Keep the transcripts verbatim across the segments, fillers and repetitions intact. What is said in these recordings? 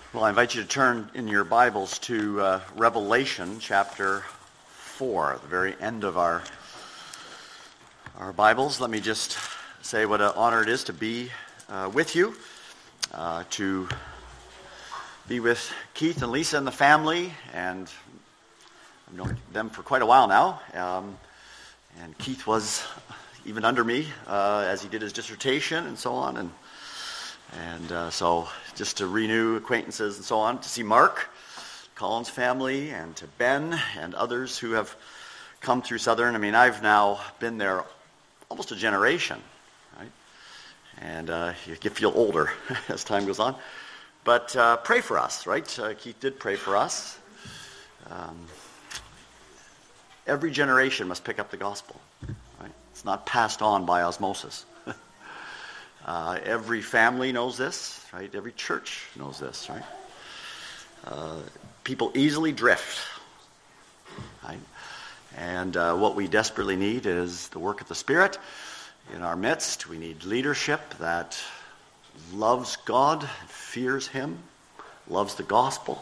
Well, I invite you to turn in your Bibles to uh, Revelation chapter four, the very end of our our Bibles. Let me just say what an honor it is to be uh, with you, uh, to be with Keith and Lisa and the family, and I've known them for quite a while now. Um, and Keith was even under me uh, as he did his dissertation and so on, and And uh, so just to renew acquaintances and so on, to see Mark, Colin's family, and to Ben and others who have come through Southern. I mean, I've now been there almost a generation, right? And uh, you get feel older as time goes on. But uh, pray for us, right? Uh, Keith did pray for us. Um, every generation must pick up the gospel, right? It's not passed on by osmosis. Uh, every family knows this, right? Every church knows this, right? Uh, people easily drift, right? And uh, what we desperately need is the work of the Spirit in our midst. We need leadership that loves God, fears Him, loves the gospel,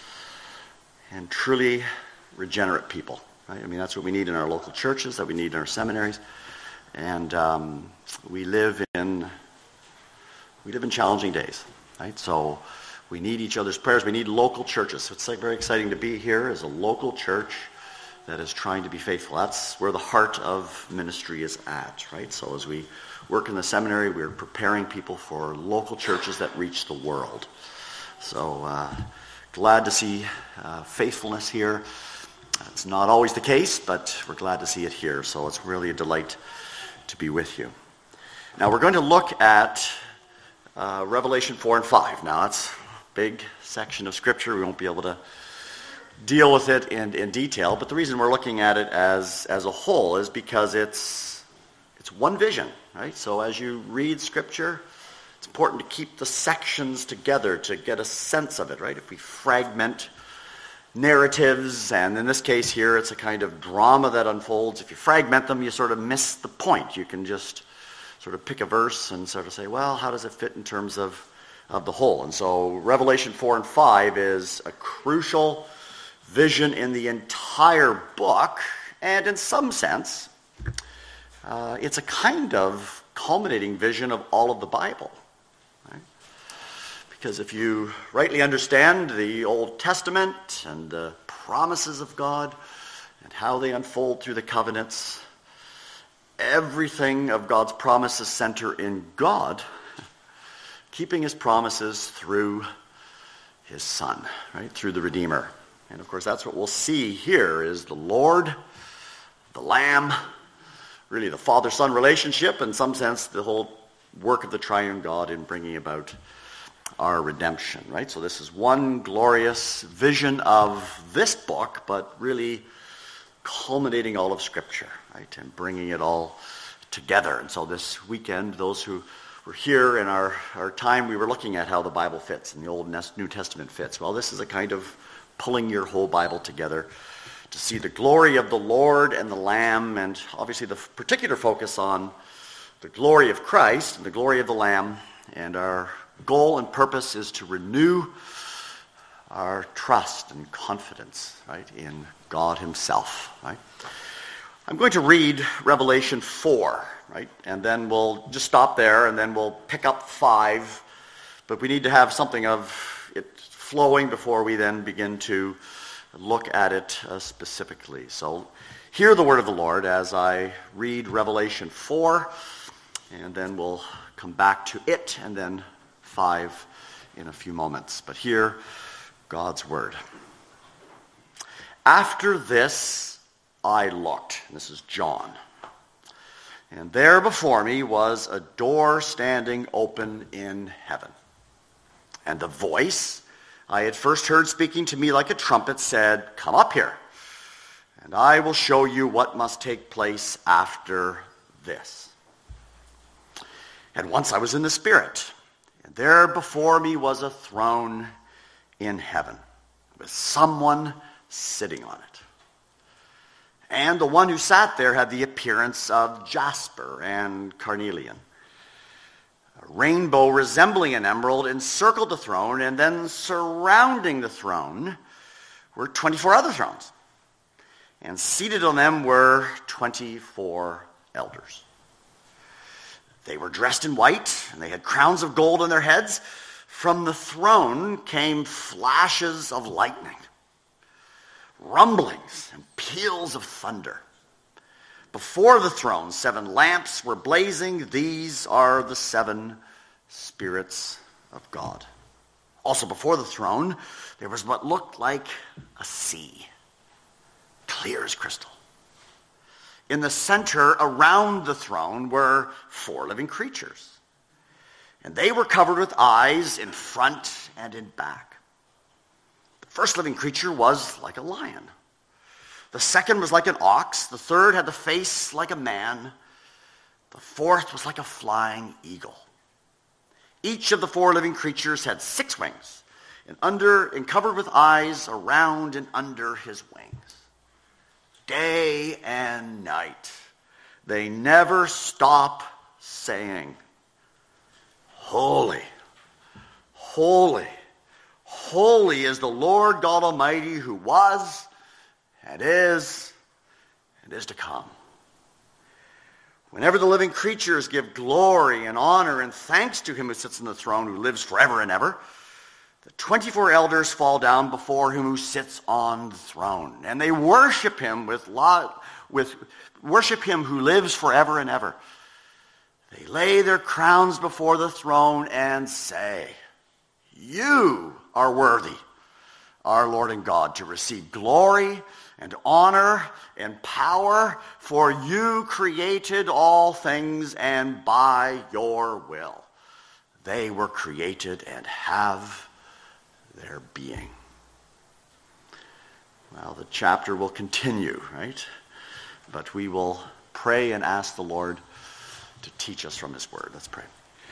and truly regenerate people, right? I mean, that's what we need in our local churches, that we need in our seminaries. And um, we live in... We live in challenging days, right? So we need each other's prayers. We need local churches. So it's like very exciting to be here as a local church that is trying to be faithful. That's where the heart of ministry is at, right? So as we work in the seminary, we're preparing people for local churches that reach the world. So uh, glad to see uh, faithfulness here. It's not always the case, but we're glad to see it here. So it's really a delight to be with you. Now we're going to look at Uh, Revelation four and five. Now, it's a big section of Scripture. We won't be able to deal with it in, in detail, but the reason we're looking at it as, as a whole is because it's it's one vision, right? So as you read Scripture, it's important to keep the sections together to get a sense of it, right? If we fragment narratives, and in this case here, it's a kind of drama that unfolds. If you fragment them, you sort of miss the point. You can just sort of pick a verse and sort of say, well, how does it fit in terms of, of the whole? And so Revelation four and five is a crucial vision in the entire book, and in some sense, uh, it's a kind of culminating vision of all of the Bible. Right? Because if you rightly understand the Old Testament and the promises of God and how they unfold through the covenants, everything of God's promises center in God, keeping His promises through His Son, right? Through the Redeemer. And of course, that's what we'll see here is the Lord, the Lamb, really the Father-Son relationship, in some sense, the whole work of the triune God in bringing about our redemption, right? So this is one glorious vision of this book, but really culminating all of Scripture, right, and bringing it all together. And so this weekend, those who were here in our, our time, we were looking at how the Bible fits and the Old and New Testament fits. Well, this is a kind of pulling your whole Bible together to see the glory of the Lord and the Lamb, and obviously the particular focus on the glory of Christ and the glory of the Lamb. And our goal and purpose is to renew our trust and confidence, right, in God Himself, right? I'm going to read Revelation four, right, and then we'll just stop there, and then we'll pick up five, but we need to have something of it flowing before we then begin to look at it uh, specifically. So hear the word of the Lord as I read Revelation four, and then we'll come back to it, and then five in a few moments. But hear God's word. After this I looked. This is John. And there before me was a door standing open in heaven. And the voice I had first heard speaking to me like a trumpet said, "Come up here, and I will show you what must take place after this." And once I was in the Spirit, and there before me was a throne in heaven, with someone sitting on it. And the one who sat there had the appearance of jasper and carnelian. A rainbow resembling an emerald encircled the throne, and then surrounding the throne were twenty-four other thrones. And seated on them were twenty-four elders. They were dressed in white, and they had crowns of gold on their heads. From the throne came flashes of lightning, rumblings, and peals of thunder. Before the throne, seven lamps were blazing. These are the seven spirits of God. Also before the throne, there was what looked like a sea, clear as crystal. In the center, around the throne, were four living creatures. And they were covered with eyes in front and in back. The first living creature was like a lion. The second was like an ox. The third had the face like a man. The fourth was like a flying eagle. Each of the four living creatures had six wings, and under and covered with eyes around and under his wings. Day and night, they never stop saying, "Holy, holy, holy is the Lord God Almighty, who was and is and is to come." Whenever the living creatures give glory and honor and thanks to him who sits on the throne, who lives forever and ever, the twenty-four elders fall down before him who sits on the throne, and they worship him with, lo- with worship him who lives forever and ever. They lay their crowns before the throne and say, "You are worthy, our Lord and God, to receive glory and honor and power, for you created all things, and by your will they were created and have their being." Well, the chapter will continue, right? But we will pray and ask the Lord to teach us from his word. Let's pray.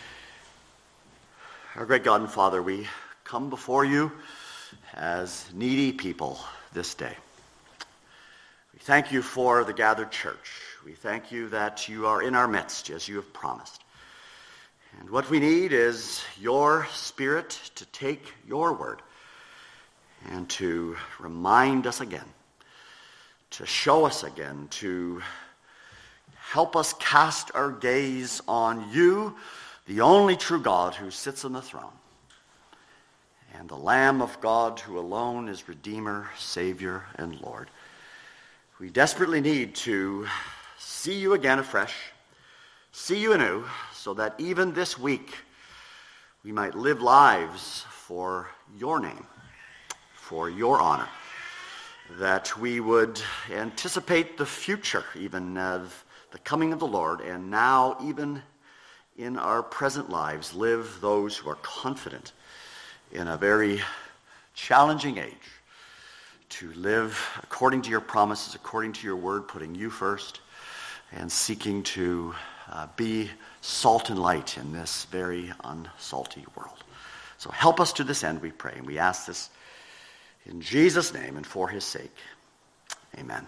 Our great God and Father, we come before you as needy people this day. We thank you for the gathered church. We thank you that you are in our midst as you have promised. And what we need is your Spirit to take your word and to remind us again, to show us again, to help us cast our gaze on you, the only true God who sits on the throne, and the Lamb of God who alone is Redeemer, Savior, and Lord. We desperately need to see you again afresh, see you anew, so that even this week we might live lives for your name, for your honor, that we would anticipate the future even of the coming of the Lord, and now even in our present lives live those who are confident in a very challenging age to live according to your promises, according to your word, putting you first, and seeking to uh, be salt and light in this very unsalty world. So help us to this end, we pray, and we ask this in Jesus' name and for his sake. Amen.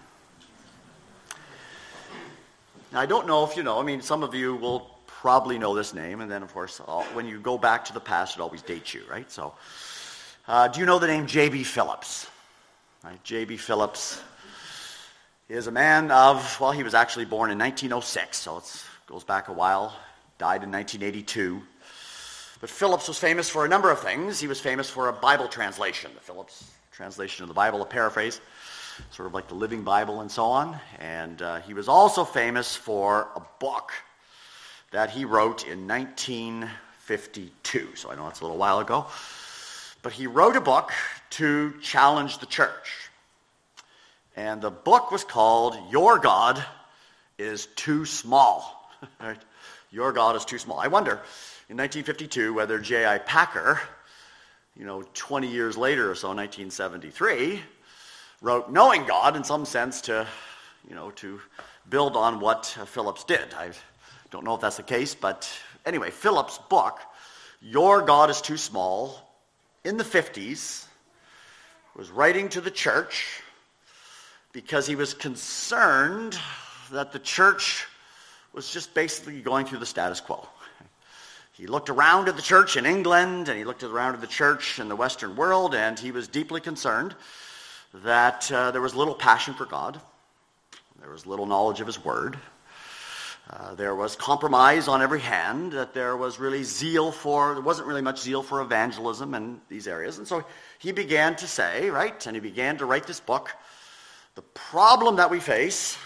Now, I don't know if you know, I mean, some of you will probably know this name, and then, of course, all, when you go back to the past, it always dates you, right? So, uh, do you know the name J B. Phillips? Right? J B. Phillips is a man of, well, he was actually born in nineteen oh six, so it goes back a while, died in nineteen eighty-two. But Phillips was famous for a number of things. He was famous for a Bible translation, the Phillips translation of the Bible, a paraphrase, sort of like the Living Bible and so on. And uh, he was also famous for a book that he wrote in nineteen fifty-two. So I know it's a little while ago. But he wrote a book to challenge the church. And the book was called Your God is Too Small. Right? Your God is Too Small. I wonder, in nineteen fifty-two, whether J I Packer, you know, twenty years later or so, nineteen seventy-three, wrote Knowing God in some sense to, you know, to build on what Phillips did. I don't know if that's the case, but anyway, Phillips' book, Your God is Too Small, in the fifties, was writing to the church because he was concerned that the church was just basically going through the status quo. He looked around at the church in England, and he looked around at the church in the Western world, and he was deeply concerned that uh, there was little passion for God. There was little knowledge of his word. Uh, there was compromise on every hand, that there was really zeal for, there wasn't really much zeal for evangelism in these areas. And so he began to say, right, and he began to write this book, the problem that we face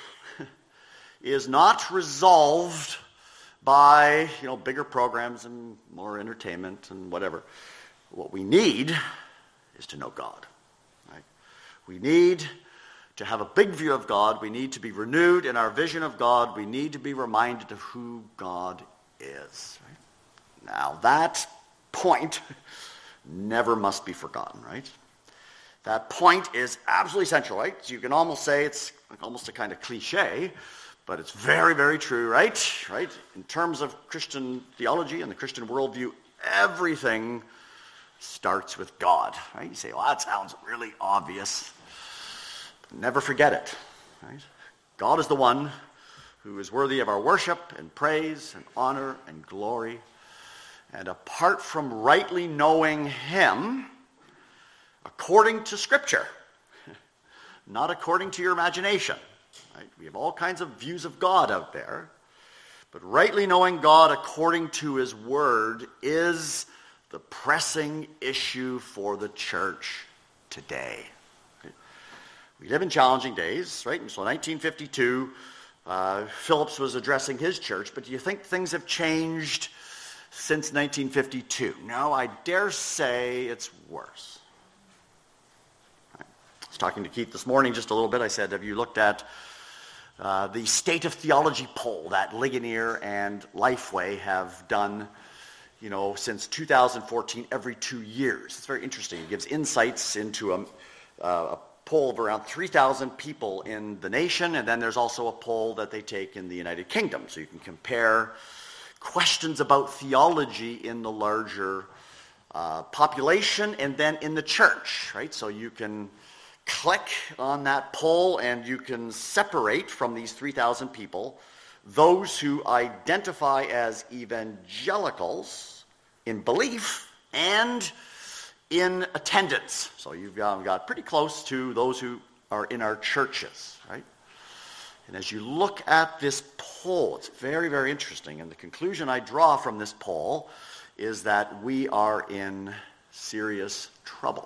is not resolved by, you know, bigger programs and more entertainment and whatever. What we need is to know God. Right? We need to have a big view of God. We need to be renewed in our vision of God. We need to be reminded of who God is. Right? Now, that point never must be forgotten, right? That point is absolutely essential, right? So you can almost say it's almost a kind of cliche, but it's very, very true, right? Right? In terms of Christian theology and the Christian worldview, everything starts with God, right? You say, well, that sounds really obvious. Never forget it, right? God is the one who is worthy of our worship and praise and honor and glory. And apart from rightly knowing him, according to Scripture, not according to your imagination, right? We have all kinds of views of God out there, but rightly knowing God according to his word is the pressing issue for the church today. We live in challenging days, right? And so nineteen fifty-two, uh, Phillips was addressing his church, but do you think things have changed since nineteen fifty-two? No, I dare say it's worse. Right. I was talking to Keith this morning just a little bit. I said, have you looked at uh, the State of Theology poll that Ligonier and Lifeway have done, you know, since two thousand fourteen, every two years? It's very interesting. It gives insights into a, uh, a poll of around three thousand people in the nation, and then there's also a poll that they take in the United Kingdom. So you can compare questions about theology in the larger uh, population and then in the church, right? So you can click on that poll and you can separate from these three thousand people those who identify as evangelicals in belief and in attendance. So you've got, got pretty close to those who are in our churches, right? And as you look at this poll, it's very, very interesting. And the conclusion I draw from this poll is that we are in serious trouble.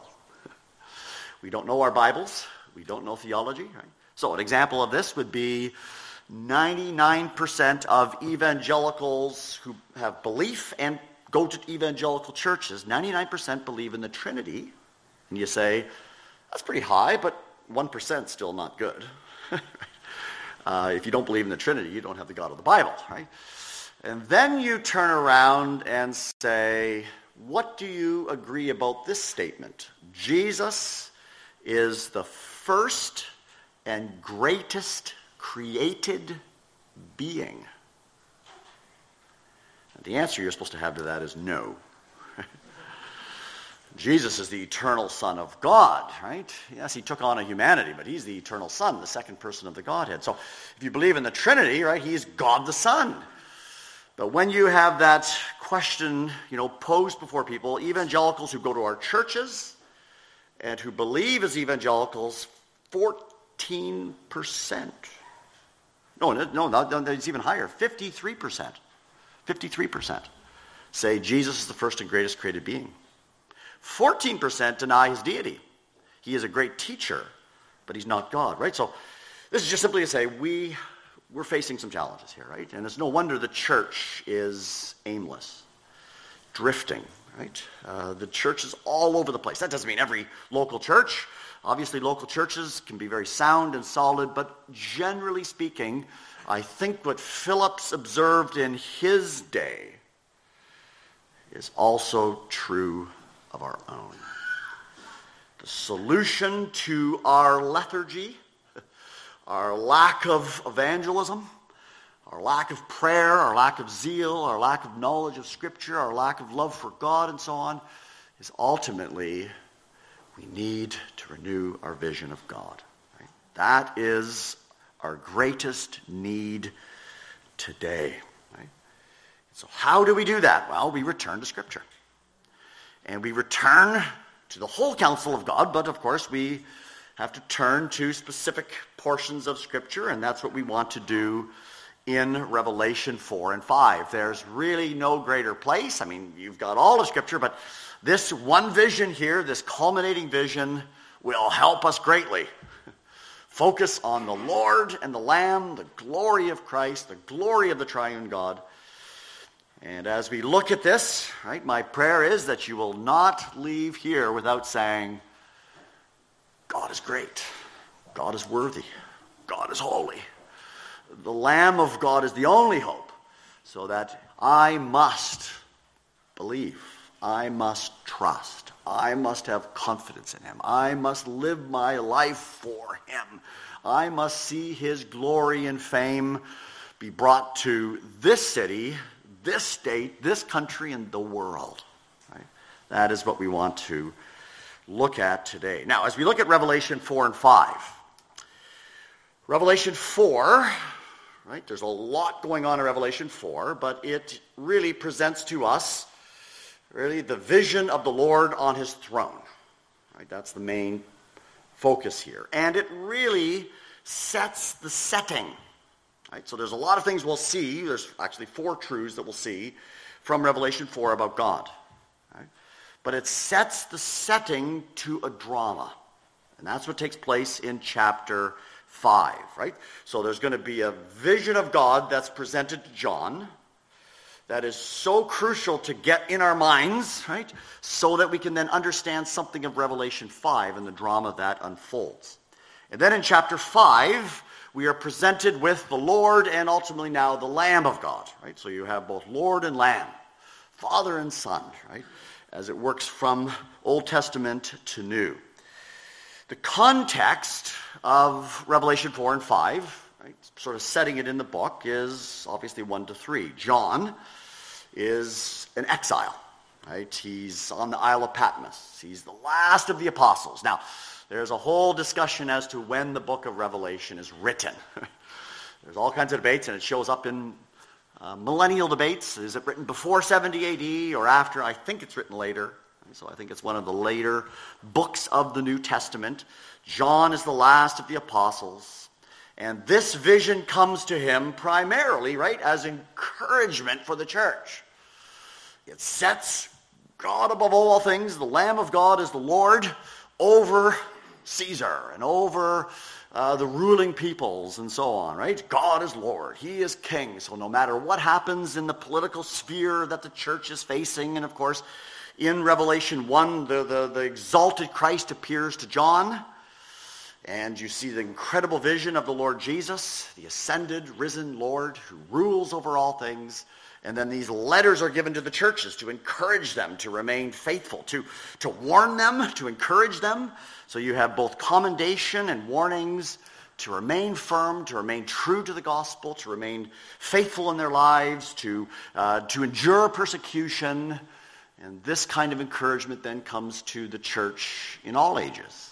We don't know our Bibles. We don't know theology, right? So an example of this would be ninety-nine percent of evangelicals who have belief and go to evangelical churches, ninety-nine percent believe in the Trinity. And you say, that's pretty high, but one percent is still not good. uh, if you don't believe in the Trinity, you don't have the God of the Bible, right? And then you turn around and say, what do you agree about this statement? Jesus is the first and greatest created being. The answer you're supposed to have to that is no. Jesus is the eternal Son of God, right? Yes, he took on a humanity, but he's the eternal Son, the second person of the Godhead. So if you believe in the Trinity, right, he's God the Son. But when you have that question, you know, posed before people, evangelicals who go to our churches and who believe as evangelicals, fourteen percent. No, no, no, no, it's even higher, fifty-three percent. fifty-three percent say Jesus is the first and greatest created being. fourteen percent deny his deity. He is a great teacher, but he's not God, right? So this is just simply to say we, we're facing some challenges here, right? And it's no wonder the church is aimless, drifting, right? Uh, the church is all over the place. That doesn't mean every local church. Obviously, local churches can be very sound and solid, but generally speaking, I think what Phillips observed in his day is also true of our own. The solution to our lethargy, our lack of evangelism, our lack of prayer, our lack of zeal, our lack of knowledge of Scripture, our lack of love for God and so on, is ultimately we need to renew our vision of God. Right? That is our greatest need today. Right? So how do we do that? Well, we return to Scripture. And we return to the whole counsel of God, but of course we have to turn to specific portions of Scripture, and that's what we want to do in Revelation four and five. There's really no greater place. I mean, you've got all of Scripture, but this one vision here, this culminating vision, will help us greatly. Focus on the Lord and the Lamb, the glory of Christ, the glory of the triune God. And as we look at this, right, my prayer is that you will not leave here without saying, God is great. God is worthy. God is holy. The Lamb of God is the only hope, so that I must believe. I must trust. I must have confidence in him. I must live my life for him. I must see his glory and fame be brought to this city, this state, this country, and the world. Right? That is what we want to look at today. Now, as we look at Revelation four and five, Revelation four, right, there's a lot going on in Revelation four, but it really presents to us really the vision of the Lord on his throne. Right, that's the main focus here. And it really sets the setting. Right, so there's a lot of things we'll see. There's actually four truths that we'll see from Revelation four about God. Right? But it sets the setting to a drama. And that's what takes place in chapter five. Right? So there's going to be a vision of God that's presented to John that is so crucial to get in our minds, right, so that we can then understand something of Revelation five and the drama that unfolds. And then in chapter five, we are presented with the Lord and ultimately now the Lamb of God, right? So you have both Lord and Lamb, Father and Son, right, as it works from Old Testament to New. The context of Revelation four and five, right, sort of setting it in the book, is obviously one to three. John is an exile, right? He's on the Isle of Patmos. He's the last of the apostles. Now, there's a whole discussion as to when the book of Revelation is written. There's all kinds of debates, and it shows up in uh, millennial debates. Is it written before seventy A D or after? I think it's written later. So I think it's one of the later books of the New Testament. John is the last of the apostles. And this vision comes to him primarily, right, as encouragement for the church. It sets God above all things. The Lamb of God is the Lord over Caesar and over uh, the ruling peoples and so on, right? God is Lord. He is king. So no matter what happens in the political sphere that the church is facing, and of course, in Revelation one, the, the, the exalted Christ appears to John. And you see the incredible vision of the Lord Jesus, the ascended, risen Lord who rules over all things. And then these letters are given to the churches to encourage them to remain faithful, to, to warn them, to encourage them. So you have both commendation and warnings to remain firm, to remain true to the gospel, to remain faithful in their lives, to, uh, to endure persecution. And this kind of encouragement then comes to the church in all ages.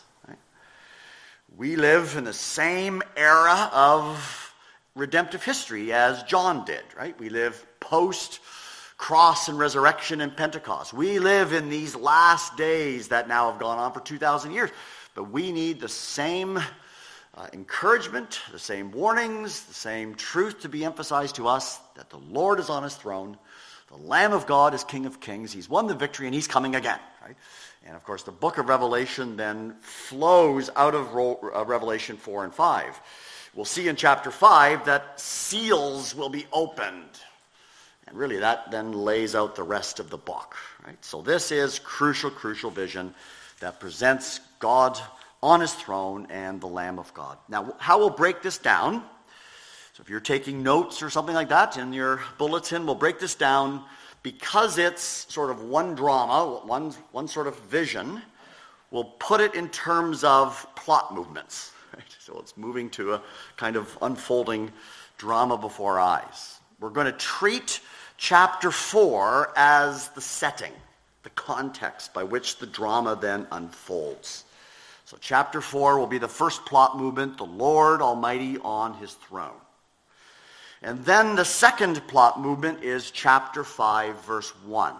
We live in the same era of redemptive history as John did, right? We live post-cross and resurrection and Pentecost. We live in these last days that now have gone on for two thousand years. But we need the same uh, encouragement, the same warnings, the same truth to be emphasized to us, that the Lord is on his throne. The Lamb of God is King of Kings. He's won the victory and he's coming again, right? And of course, the book of Revelation then flows out of Revelation four and five. We'll see in chapter five that seals will be opened. And really that then lays out the rest of the book, right? So this is crucial, crucial vision that presents God on his throne and the Lamb of God. Now, how we'll break this down, so if you're taking notes or something like that in your bulletin, we'll break this down. Because it's sort of one drama, one, one sort of vision, we'll put it in terms of plot movements. Right? So it's moving to a kind of unfolding drama before our eyes. We're going to treat chapter four as the setting, the context by which the drama then unfolds. So chapter four will be the first plot movement, the Lord Almighty on his throne. And then the second plot movement is chapter five, verse one.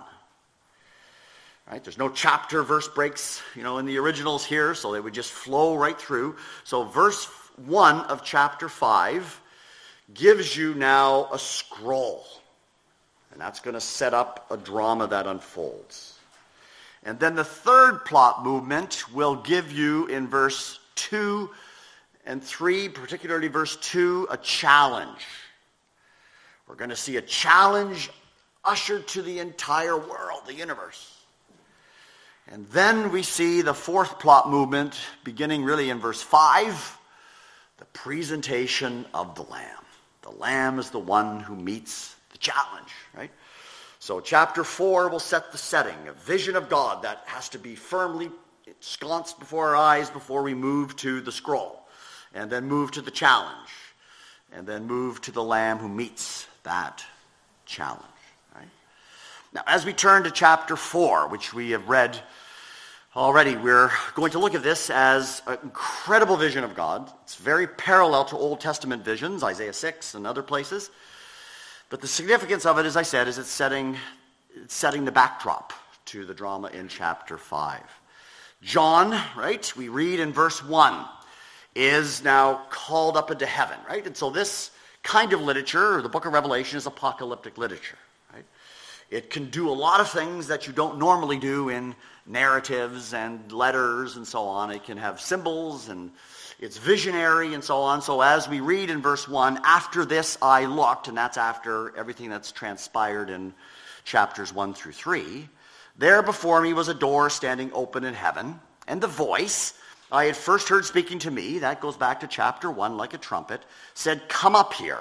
Right? There's no chapter verse breaks, you know, in the originals here, so they would just flow right through. So verse one of chapter five gives you now a scroll. And that's going to set up a drama that unfolds. And then the third plot movement will give you in verse two and three, particularly verse two, a challenge. We're going to see a challenge ushered to the entire world, the universe. And then we see the fourth plot movement beginning really in verse five, the presentation of the Lamb. The Lamb is the one who meets the challenge, right? So chapter four will set the setting, a vision of God that has to be firmly ensconced before our eyes before we move to the scroll, and then move to the challenge, and then move to the Lamb who meets that challenge, right? Now, as we turn to chapter four, which we have read already, we're going to look at this as an incredible vision of God. It's very parallel to Old Testament visions, Isaiah six and other places. But the significance of it, as I said, is it's setting, it's setting the backdrop to the drama in chapter five. John, right, we read in verse one, is now called up into heaven, right? And so this kind of literature, or the book of Revelation, is apocalyptic literature, right? It can do a lot of things that you don't normally do in narratives and letters and so on. It can have symbols, and it's visionary and so on. So as we read in verse one, after this I looked, and that's after everything that's transpired in chapters one through three, there before me was a door standing open in heaven, and the voice I had first heard speaking to me, that goes back to chapter one like a trumpet, said, "Come up here,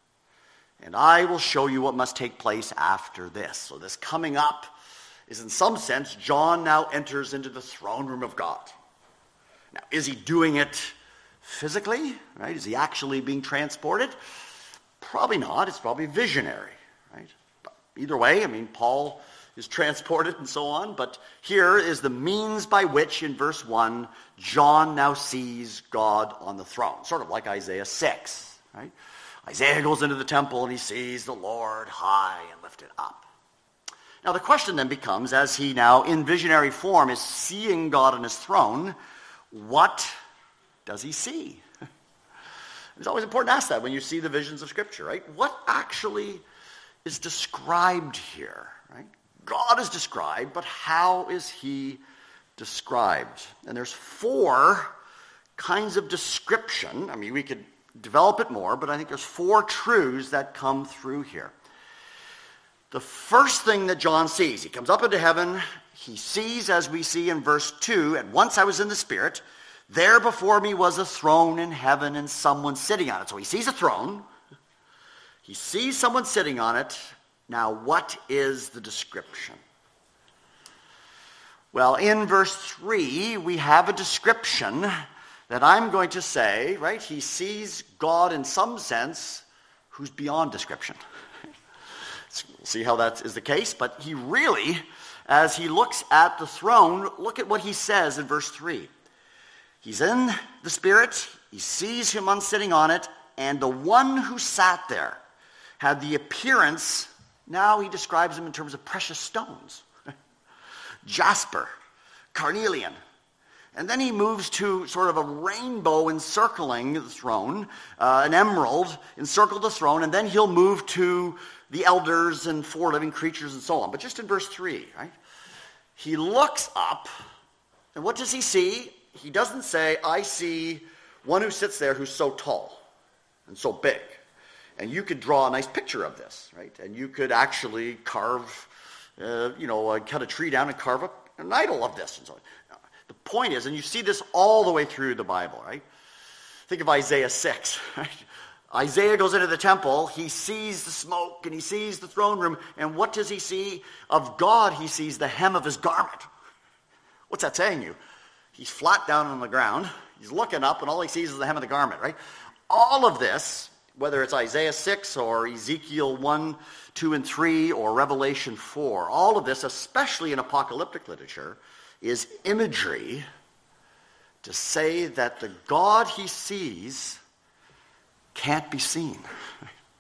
and I will show you what must take place after this." So this coming up is, in some sense, John now enters into the throne room of God. Now, is he doing it physically, right? Is he actually being transported? Probably not. It's probably visionary, right? But either way, I mean, Paul is transported and so on, but here is the means by which, in verse one, John now sees God on the throne, sort of like Isaiah six, right? Isaiah goes into the temple and he sees the Lord high and lifted up. Now the question then becomes, as he now in visionary form is seeing God on his throne, what does he see? It's always important to ask that when you see the visions of Scripture, right? What actually is described here, right? God is described, but how is he described? And there's four kinds of description. I mean, we could develop it more, but I think there's four truths that come through here. The first thing that John sees, he comes up into heaven, he sees, as we see in verse two, "And once I was in the Spirit, there before me was a throne in heaven and someone sitting on it." So he sees a throne, he sees someone sitting on it. Now, what is the description? Well, in verse three, we have a description that I'm going to say, right, he sees God in some sense who's beyond description. We'll see how that is the case, but he really, as he looks at the throne, look at what he says in verse three. He's in the Spirit, he sees him on sitting on it, and the one who sat there had the appearance, now he describes him in terms of precious stones. Jasper, carnelian. And then he moves to sort of a rainbow encircling the throne, uh, an emerald encircled the throne, and then he'll move to the elders and four living creatures and so on. But just in verse three, right? He looks up, and what does he see? He doesn't say, "I see one who sits there who's so tall and so big." And you could draw a nice picture of this, right? And you could actually carve, uh, you know, uh, cut a tree down and carve up an idol of this and so on. The point is, and you see this all the way through the Bible, right? Think of Isaiah six, right? Isaiah goes into the temple, he sees the smoke and he sees the throne room, and what does he see? Of God, he sees the hem of his garment. What's that saying you? He's flat down on the ground, he's looking up, and all he sees is the hem of the garment, right? All of this, whether it's Isaiah six or Ezekiel one, two, and three, or Revelation four, all of this, especially in apocalyptic literature, is imagery to say that the God he sees can't be seen.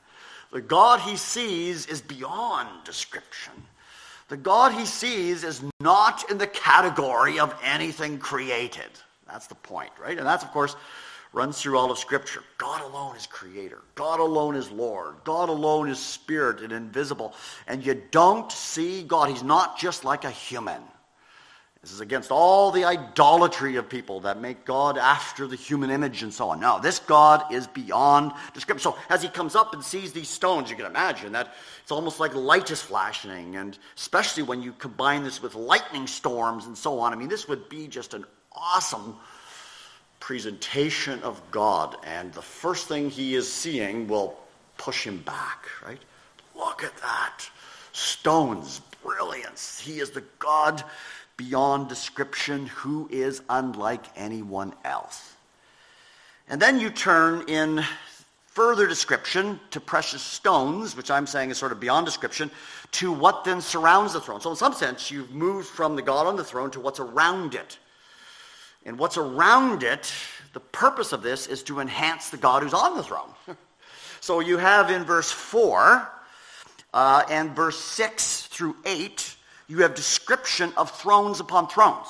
The God he sees is beyond description. The God he sees is not in the category of anything created. That's the point, right? And that's, of course, runs through all of Scripture. God alone is creator. God alone is Lord. God alone is spirit and invisible. And you don't see God. He's not just like a human. This is against all the idolatry of people that make God after the human image and so on. No, this God is beyond description. So as he comes up and sees these stones, you can imagine that it's almost like light is flashing, and especially when you combine this with lightning storms and so on. I mean, this would be just an awesome presentation of God, and the first thing he is seeing will push him back, right? Look at that. Stones, brilliance. He is the God beyond description, who is unlike anyone else. And then you turn in further description to precious stones, which I'm saying is sort of beyond description, to what then surrounds the throne. So in some sense, you've moved from the God on the throne to what's around it. And what's around it, the purpose of this is to enhance the God who's on the throne. So you have in verse four uh, and verse six through eight, you have description of thrones upon thrones.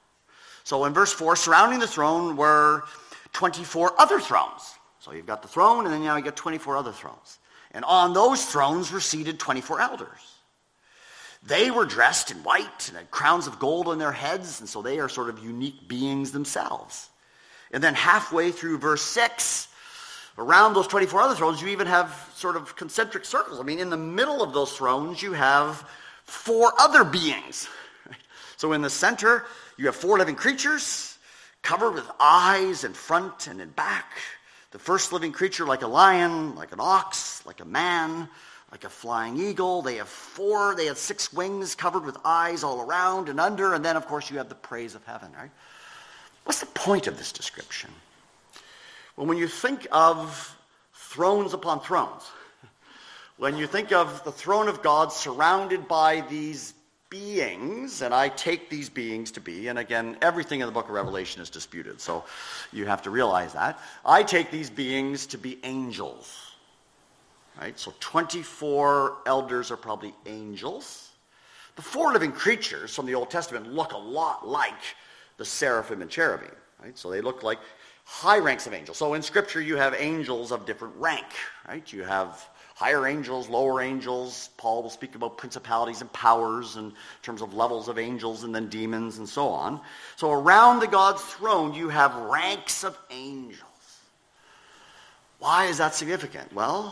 So in verse four, surrounding the throne were twenty-four other thrones. So you've got the throne, and then now you got twenty-four other thrones. And on those thrones were seated twenty-four elders. They were dressed in white and had crowns of gold on their heads, and so they are sort of unique beings themselves. And then halfway through verse six, around those twenty-four other thrones, you even have sort of concentric circles. I mean, in the middle of those thrones, you have four other beings. So in the center, you have four living creatures covered with eyes in front and in back. The first living creature like a lion, like an ox, like a man, like a flying eagle. They have four, they have six wings covered with eyes all around and under. And then, of course, you have the praise of heaven, right? What's the point of this description? Well, when you think of thrones upon thrones, when you think of the throne of God surrounded by these beings, and I take these beings to be, and again, everything in the book of Revelation is disputed, so you have to realize that. I take these beings to be angels, right? So twenty-four elders are probably angels. The four living creatures from the Old Testament look a lot like the seraphim and cherubim, right? So they look like high ranks of angels. So in Scripture, you have angels of different rank, right? You have higher angels, lower angels. Paul will speak about principalities and powers in terms of levels of angels and then demons and so on. So around the God's throne, you have ranks of angels. Why is that significant? Well,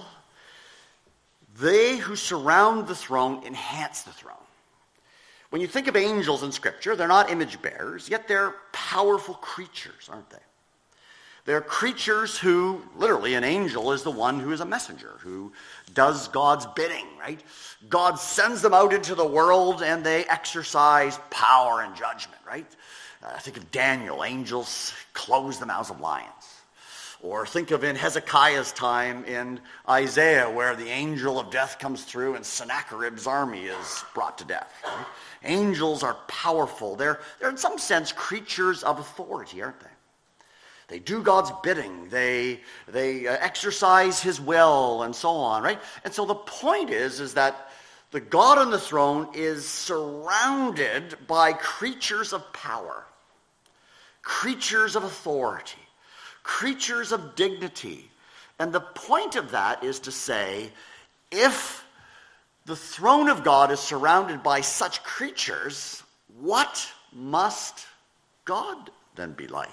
they who surround the throne enhance the throne. When you think of angels in Scripture, they're not image bearers, yet they're powerful creatures, aren't they? They're creatures who, literally, an angel is the one who is a messenger, who does God's bidding, right? God sends them out into the world and they exercise power and judgment, right? Uh, think of Daniel, angels close the mouths of lions. Or think of in Hezekiah's time in Isaiah, where the angel of death comes through and Sennacherib's army is brought to death. Right? Angels are powerful. They're, they're in some sense creatures of authority, aren't they? They do God's bidding. They, they uh, exercise his will and so on, right? And so the point is, is that the God on the throne is surrounded by creatures of power, creatures of authority, creatures of dignity. And the point of that is to say, if the throne of God is surrounded by such creatures, what must God then be like?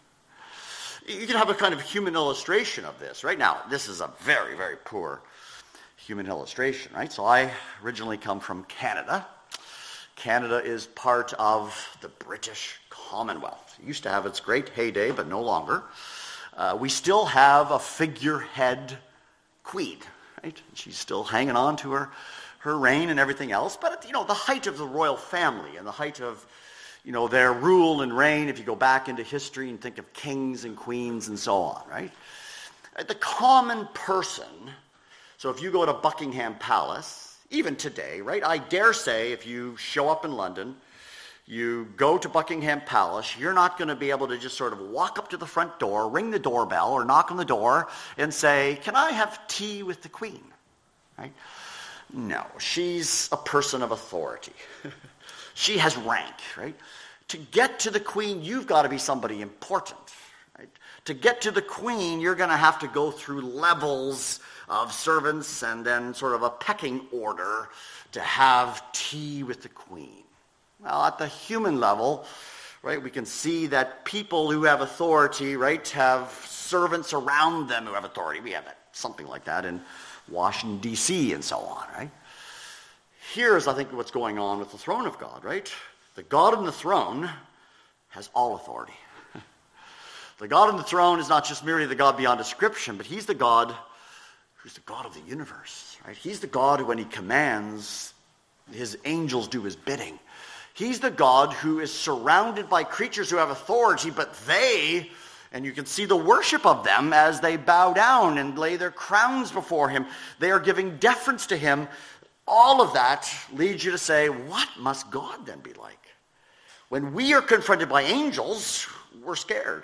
You can have a kind of human illustration of this. Right now, this is a very, very poor human illustration, right? So I originally come from Canada. Canada is part of the British Commonwealth. It used to have its great heyday, but no longer. Uh, we still have a figurehead queen, right? She's still hanging on to her, her reign and everything else. But, at, you know, the height of the royal family and the height of you know, their rule and reign, if you go back into history and think of kings and queens and so on, right? The common person, so if you go to Buckingham Palace, even today, right, I dare say if you show up in London, you go to Buckingham Palace, you're not going to be able to just sort of walk up to the front door, ring the doorbell, or knock on the door and say, "Can I have tea with the Queen?" right? No, she's a person of authority. She has rank, right? To get to the queen, you've got to be somebody important, right? To get to the queen, you're going to have to go through levels of servants and then sort of a pecking order to have tea with the queen. Well, at the human level, right, we can see that people who have authority, right, have servants around them who have authority. We have that, something like that in Washington, D C and so on, right? Here's, I think, what's going on with the throne of God, right? The God on the throne has all authority. The God on the throne is not just merely the God beyond description, but he's the God who's the God of the universe, right? He's the God who, when he commands, his angels do his bidding. He's the God who is surrounded by creatures who have authority, but they, and you can see the worship of them as they bow down and lay their crowns before him. They are giving deference to him. All of that leads you to say, what must God then be like? When we are confronted by angels, we're scared.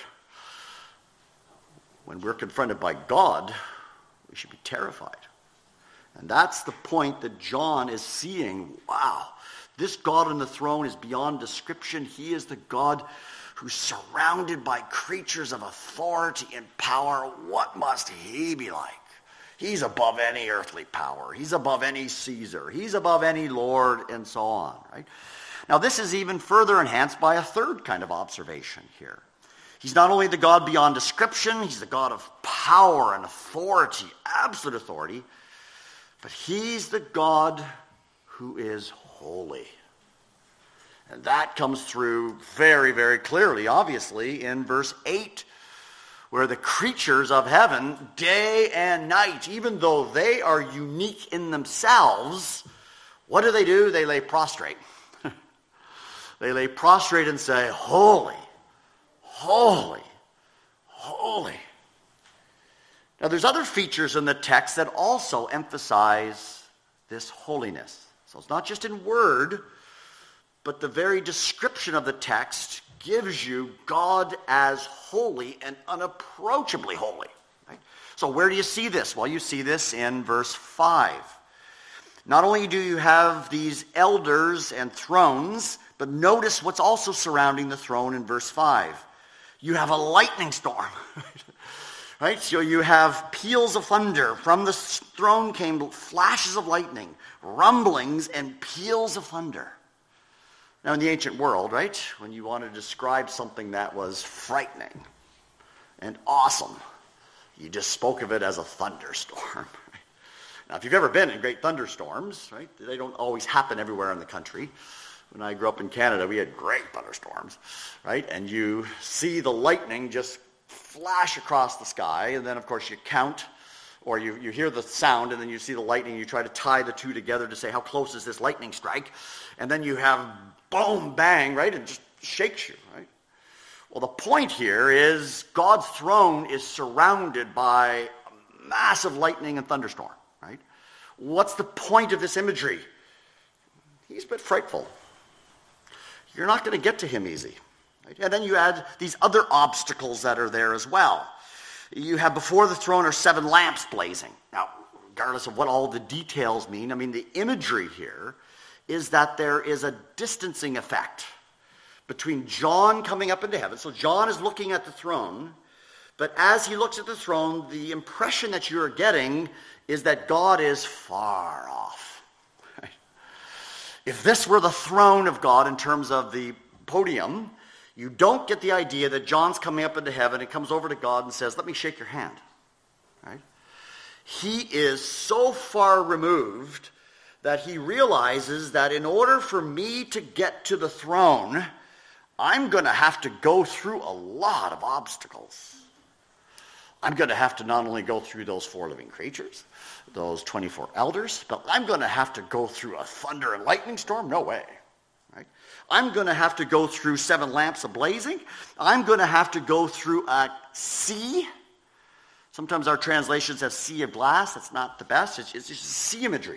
When we're confronted by God, we should be terrified. And that's the point that John is seeing. Wow, this God on the throne is beyond description. He is the God who's surrounded by creatures of authority and power. What must he be like? He's above any earthly power. He's above any Caesar. He's above any Lord, and so on, right? Now, this is even further enhanced by a third kind of observation here. He's not only the God beyond description, he's the God of power and authority, absolute authority, but he's the God who is holy. And that comes through very, very clearly, obviously, in verse eight, where the creatures of heaven, day and night, even though they are unique in themselves, what do they do? They lay prostrate. They lay prostrate and say, holy, holy, holy. Now, there's other features in the text that also emphasize this holiness. So it's not just in word, but the very description of the text gives you God as holy and unapproachably holy. Right? So where do you see this? Well, you see this in verse five. Not only do you have these elders and thrones, but notice what's also surrounding the throne in verse five. You have a lightning storm. Right? So you have peals of thunder. From the throne came flashes of lightning, rumblings, and peals of thunder. Now, in the ancient world, right, when you want to describe something that was frightening and awesome, you just spoke of it as a thunderstorm. Now, if you've ever been in great thunderstorms, right, they don't always happen everywhere in the country. When I grew up in Canada, we had great thunderstorms, right? And you see the lightning just flash across the sky, and then, of course, you count, or you, you hear the sound, and then you see the lightning. You try to tie the two together to say, how close is this lightning strike? And then you have boom, bang, right? It just shakes you, right? Well, the point here is God's throne is surrounded by a massive lightning and thunderstorm, right? What's the point of this imagery? He's a bit frightful. You're not going to get to him easy. Right? And then you add these other obstacles that are there as well. You have before the throne are seven lamps blazing. Now, regardless of what all the details mean, I mean, the imagery here is that there is a distancing effect between John coming up into heaven. So John is looking at the throne, but as he looks at the throne, the impression that you're getting is that God is far off. Right? If this were the throne of God in terms of the podium, you don't get the idea that John's coming up into heaven and comes over to God and says, let me shake your hand. Right? He is so far removed that he realizes that in order for me to get to the throne, I'm going to have to go through a lot of obstacles. I'm going to have to not only go through those four living creatures, those twenty-four elders, but I'm going to have to go through a thunder and lightning storm? No way. Right? I'm going to have to go through seven lamps ablazing. I'm going to have to go through a sea. Sometimes our translations have sea of glass. That's not the best. It's, it's just sea imagery.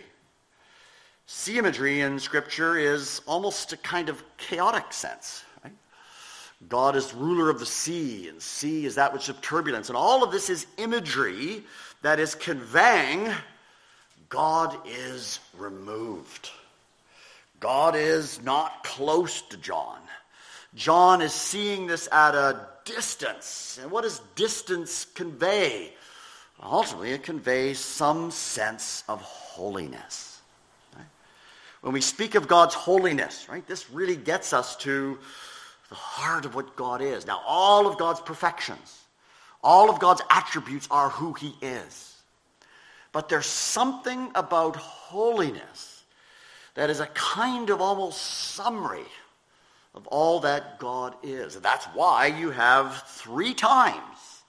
Sea imagery in Scripture is almost a kind of chaotic sense. Right? God is ruler of the sea, and sea is that which is turbulence. And all of this is imagery that is conveying God is removed. God is not close to John. John is seeing this at a distance. And what does distance convey? Ultimately, it conveys some sense of holiness. Right? When we speak of God's holiness, right, this really gets us to the heart of what God is. Now, all of God's perfections, all of God's attributes are who he is. But there's something about holiness that is a kind of almost summary of all that God is. And that's why you have three times,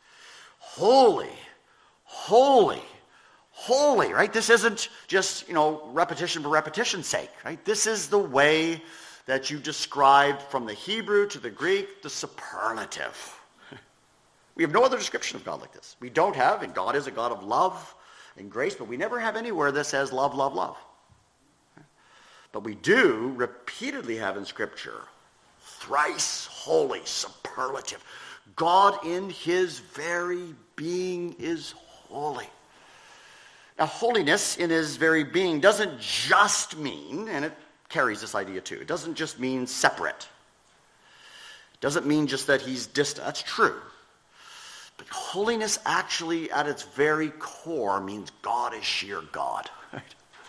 holy, holy, holy, right? This isn't just, you know, repetition for repetition's sake, right? This is the way that you describe from the Hebrew to the Greek the superlative. We have no other description of God like this. We don't have, and God is a God of love and grace, but we never have anywhere that says love, love, love. But we do repeatedly have in Scripture thrice holy, superlative. God in his very being is holy. Now, holiness in his very being doesn't just mean, and it carries this idea too, it doesn't just mean separate. It doesn't mean just that he's distant. That's true. But holiness actually at its very core means God is sheer God. Right?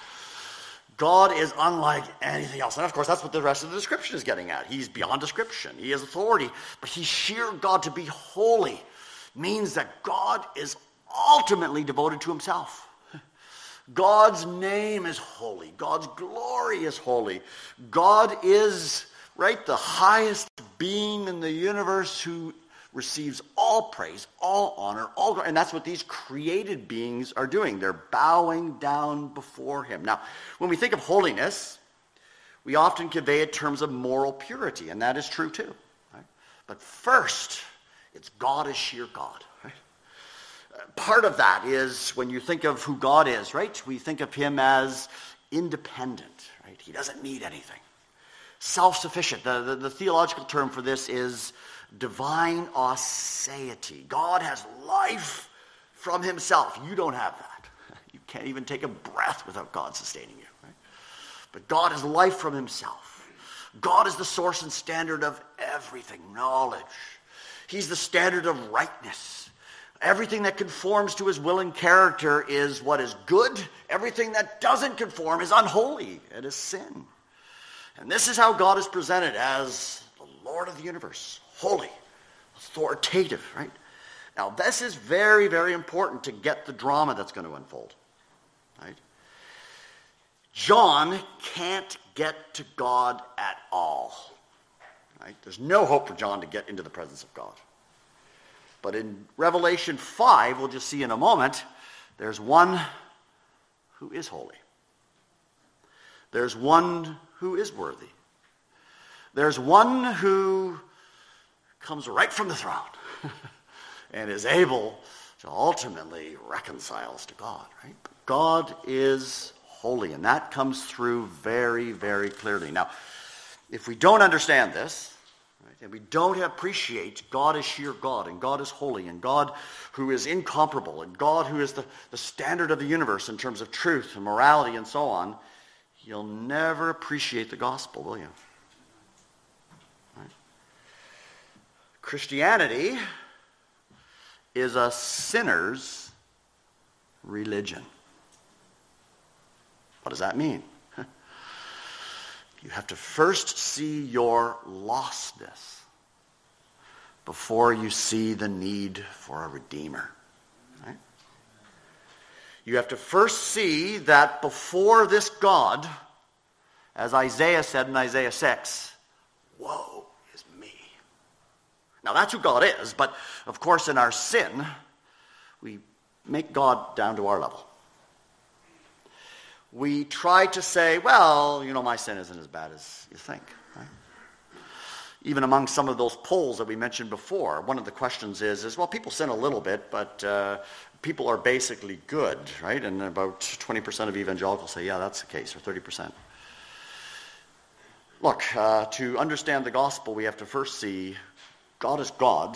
God is unlike anything else. And of course, that's what the rest of the description is getting at. He's beyond description. He has authority. But he's sheer God. To be holy means that God is ultimately devoted to himself. God's name is holy. God's glory is holy. God is, right, the highest being in the universe who receives all praise, all honor, all glory. And that's what these created beings are doing. They're bowing down before him. Now, when we think of holiness, we often convey it in terms of moral purity, and that is true too. Right? But first, it's God as sheer God. Right? Uh, part of that is when you think of who God is, right? We think of him as independent. Right? He doesn't need anything. Self-sufficient. The, the, the theological term for this is divine aseity. God has life from himself. You don't have that. You can't even take a breath without God sustaining you. Right? But God has life from himself. God is the source and standard of everything, knowledge. He's the standard of rightness. Everything that conforms to his will and character is what is good. Everything that doesn't conform is unholy and is sin. And this is how God is presented as the Lord of the universe. Holy, authoritative, right? Now, this is very, very important to get the drama that's going to unfold, right? John can't get to God at all, right? There's no hope for John to get into the presence of God. But in Revelation five, we'll just see in a moment, there's one who is holy. There's one who is worthy. There's one who comes right from the throne and is able to ultimately reconcile us to God. Right? God is holy, and that comes through very, very clearly. Now, if we don't understand this, right, and we don't appreciate God is sheer God, and God is holy, and God who is incomparable, and God who is the, the standard of the universe in terms of truth and morality and so on, you'll never appreciate the gospel, will you? Christianity is a sinner's religion. What does that mean? You have to first see your lostness before you see the need for a redeemer. Right? You have to first see that before this God, as Isaiah said in Isaiah six, woe is me. Now that's who God is, but of course in our sin, we make God down to our level. We try to say, well, you know, my sin isn't as bad as you think. Right? Even among some of those polls that we mentioned before, one of the questions is, is well, people sin a little bit, but uh, people are basically good, right? And about twenty percent of evangelicals say, yeah, that's the case, or thirty percent. Look, uh, to understand the gospel, we have to first see God is God.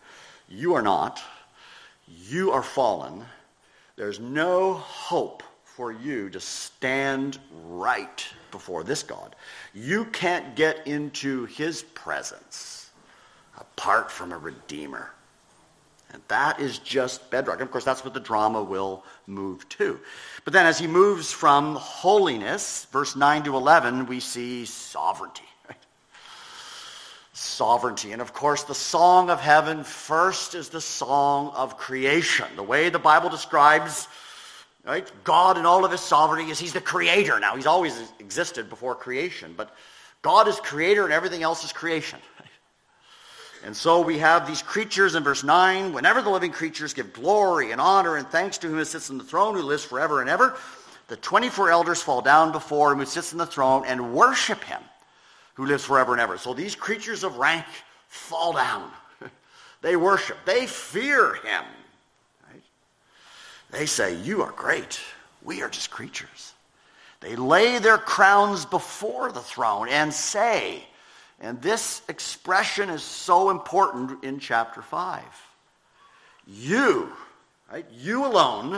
You are not. You are fallen. There's no hope for you to stand right before this God. You can't get into his presence apart from a Redeemer. And that is just bedrock. And of course, that's what the drama will move to. But then as he moves from holiness, verse nine to eleven, we see sovereignty. Right? Sovereignty. And of course, the song of heaven first is the song of creation. The way the Bible describes, right, God in all of his sovereignty is he's the creator. Now, he's always existed before creation, but God is creator and everything else is creation. And so we have these creatures in verse nine. Whenever the living creatures give glory and honor and thanks to him who sits on the throne, who lives forever and ever, the twenty-four elders fall down before him who sits on the throne and worship him who lives forever and ever. So these creatures of rank fall down. They worship. They fear him. Right? They say, you are great. We are just creatures. They lay their crowns before the throne and say, and this expression is so important in chapter five. You, right, you alone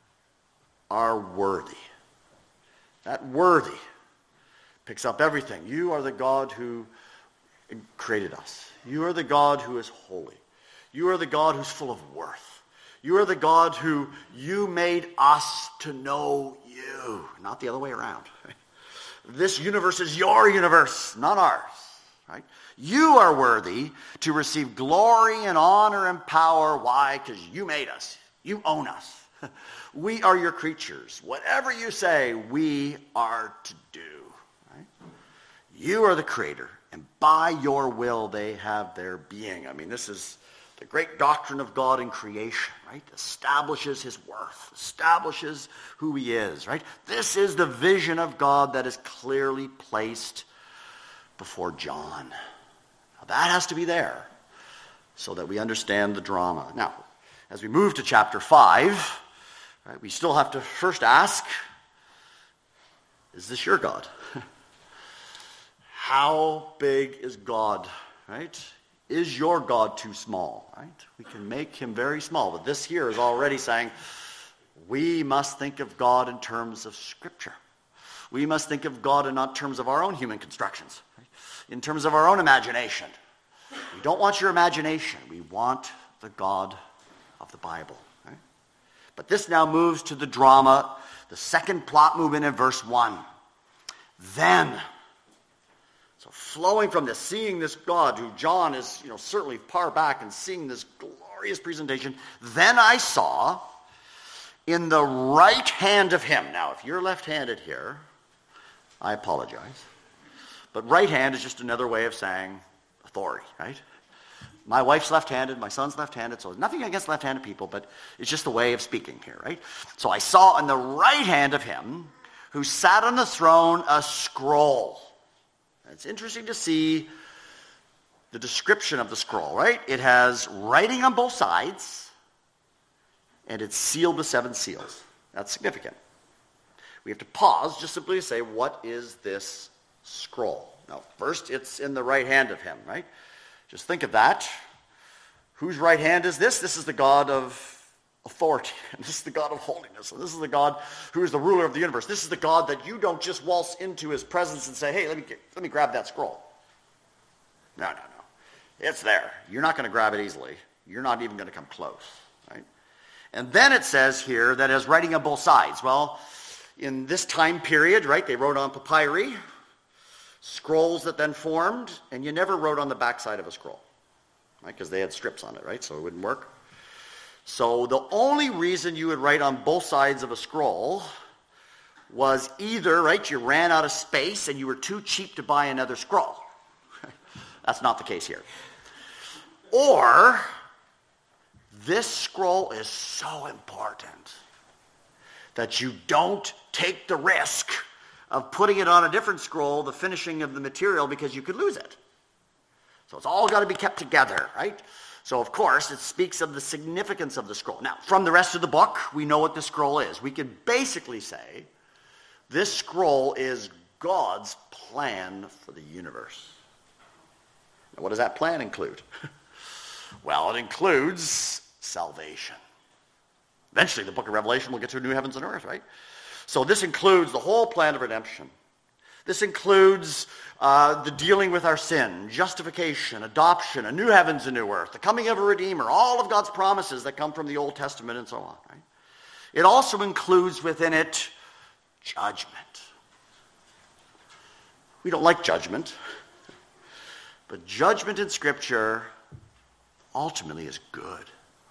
are worthy. That worthy picks up everything. You are the God who created us. You are the God who is holy. You are the God who's full of worth. You are the God who you made us to know you, not the other way around. This universe is your universe, not ours. Right? You are worthy to receive glory and honor and power. Why? Because you made us. You own us. We are your creatures. Whatever you say, we are to do. Right? You are the creator, and by your will they have their being. I mean, this is the great doctrine of God in creation, right? Establishes his worth, establishes who he is, right? This is the vision of God that is clearly placed before John. Now, that has to be there so that we understand the drama. Now, as we move to chapter five, right, we still have to first ask, is this your God? How big is God, right? Is your God too small, right? We can make him very small, but this here is already saying we must think of God in terms of Scripture. We must think of God in not terms of our own human constructions, right? In terms of our own imagination. We don't want your imagination. We want the God of the Bible. Right? But this now moves to the drama, the second plot movement in verse one. Then, so flowing from this, seeing this God who John is, you know, certainly far back and seeing this glorious presentation, then I saw in the right hand of him. Now, if you're left-handed here, I apologize. But right hand is just another way of saying authority, right? My wife's left-handed, my son's left-handed, so nothing against left-handed people, but it's just a way of speaking here, right? So I saw in the right hand of him who sat on the throne a scroll. It's interesting to see the description of the scroll, right? It has writing on both sides, and it's sealed with seven seals. That's significant. We have to pause just simply to say, what is this scroll? Now, first, it's in the right hand of him, right? Just think of that. Whose right hand is this? This is the God of authority. And this is the God of holiness. And this is the God who is the ruler of the universe. This is the God that you don't just waltz into his presence and say, hey, let me get, let me grab that scroll. No, no, no. It's there. You're not going to grab it easily. You're not even going to come close, right? And then it says here that it has writing on both sides. Well, in this time period, right, they wrote on papyri, scrolls that then formed, and you never wrote on the backside of a scroll, right, because they had strips on it, right, so it wouldn't work. So the only reason you would write on both sides of a scroll was either, right, you ran out of space and you were too cheap to buy another scroll. That's not the case here. Or this scroll is so important that you don't take the risk of putting it on a different scroll, the finishing of the material, because you could lose it. So it's all got to be kept together, right? So, of course, it speaks of the significance of the scroll. Now, from the rest of the book, we know what the scroll is. We can basically say this scroll is God's plan for the universe. Now, what does that plan include? Well, it includes salvation. Eventually, the book of Revelation will get to a new heavens and earth, right? So this includes the whole plan of redemption. This includes uh, the dealing with our sin, justification, adoption, a new heavens and new earth, the coming of a Redeemer, all of God's promises that come from the Old Testament and so on. Right? It also includes within it judgment. We don't like judgment, but judgment in Scripture ultimately is good.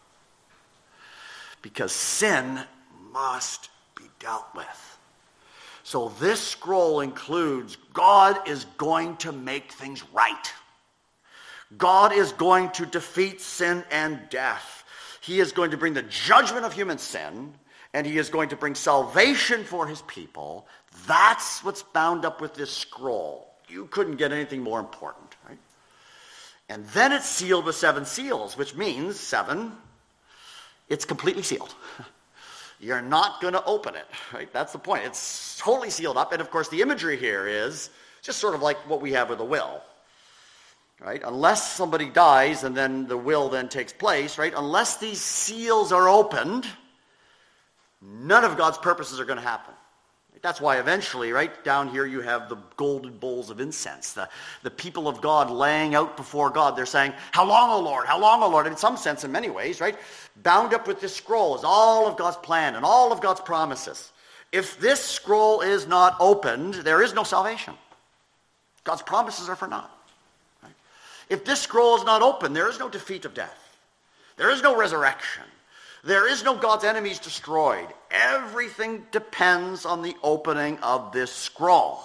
Because sin must be dealt with. So this scroll includes God is going to make things right. God is going to defeat sin and death. He is going to bring the judgment of human sin, and he is going to bring salvation for his people. That's what's bound up with this scroll. You couldn't get anything more important, right? And then it's sealed with seven seals, which means seven, it's completely sealed. You're not going to open it, right? That's the point. It's totally sealed up. And of course, the imagery here is just sort of like what we have with a will, right? Unless somebody dies and then the will then takes place, right? Unless these seals are opened, none of God's purposes are going to happen. That's why eventually, right, down here you have the golden bowls of incense. The, the people of God laying out before God. They're saying, how long, O Lord? How long, O Lord? And in some sense, in many ways, right, bound up with this scroll is all of God's plan and all of God's promises. If this scroll is not opened, there is no salvation. God's promises are for naught. Right? If this scroll is not open, there is no defeat of death. There is no resurrection. There is no God's enemies destroyed. Everything depends on the opening of this scroll.